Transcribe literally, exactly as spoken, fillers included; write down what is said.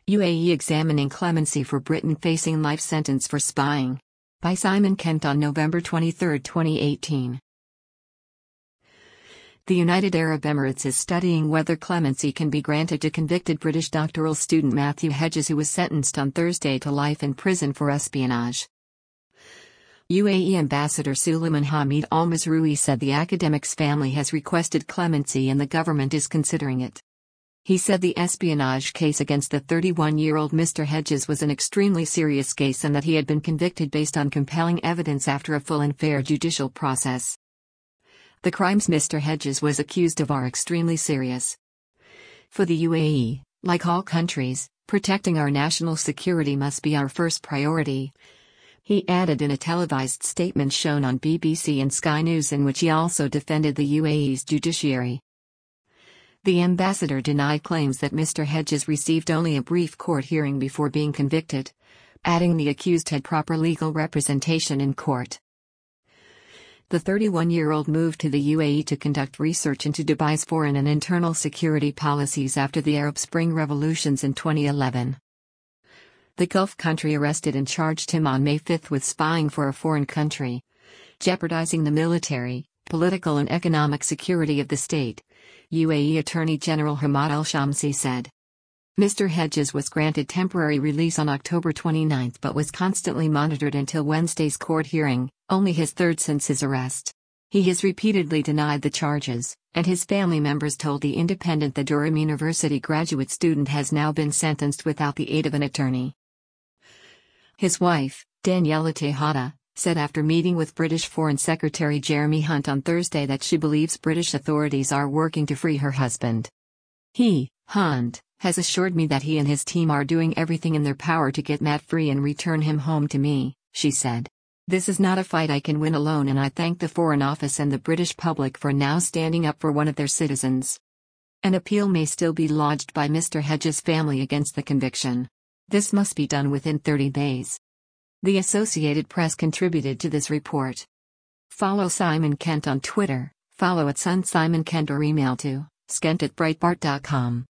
U A E examining clemency for Britain facing life sentence for spying. By Simon Kent on November twenty-third, twenty eighteen. The United Arab Emirates is studying whether clemency can be granted to convicted British doctoral student Matthew Hedges, who was sentenced on Thursday to life in prison for espionage. U A E Ambassador Suleiman Hamid Al Mazroui said the academic's family has requested clemency and the government is considering it. He said the espionage case against the thirty-one-year-old Mister Hedges was an extremely serious case and that he had been convicted based on compelling evidence after a full and fair judicial process. The crimes Mister Hedges was accused of are extremely serious. For the U A E, like all countries, protecting our national security must be our first priority, he added in a televised statement shown on B B C and Sky News, in which he also defended the U A E's judiciary. The ambassador denied claims that Mister Hedges received only a brief court hearing before being convicted, adding the accused had proper legal representation in court. The thirty-one-year-old moved to the U A E to conduct research into Dubai's foreign and internal security policies after the Arab Spring revolutions in twenty eleven. The Gulf country arrested and charged him on May fifth with spying for a foreign country, jeopardizing the military, political and economic security of the state, U A E Attorney General Hamad Al-Shamsi said. Mister Hedges was granted temporary release on October twenty-ninth but was constantly monitored until Wednesday's court hearing, only his third since his arrest. He has repeatedly denied the charges, and his family members told The Independent the Durham University graduate student has now been sentenced without the aid of an attorney. His wife, Daniela Tejada, said after meeting with British Foreign Secretary Jeremy Hunt on Thursday that she believes British authorities are working to free her husband. He, Hunt, has assured me that he and his team are doing everything in their power to get Matt free and return him home to me, she said. This is not a fight I can win alone, and I thank the Foreign Office and the British public for now standing up for one of their citizens. An appeal may still be lodged by Mister Hedges' family against the conviction. This must be done within thirty days. The Associated Press contributed to this report. Follow Simon Kent on Twitter, follow at Sun Simon Kent or email to skent at breitbart dot com.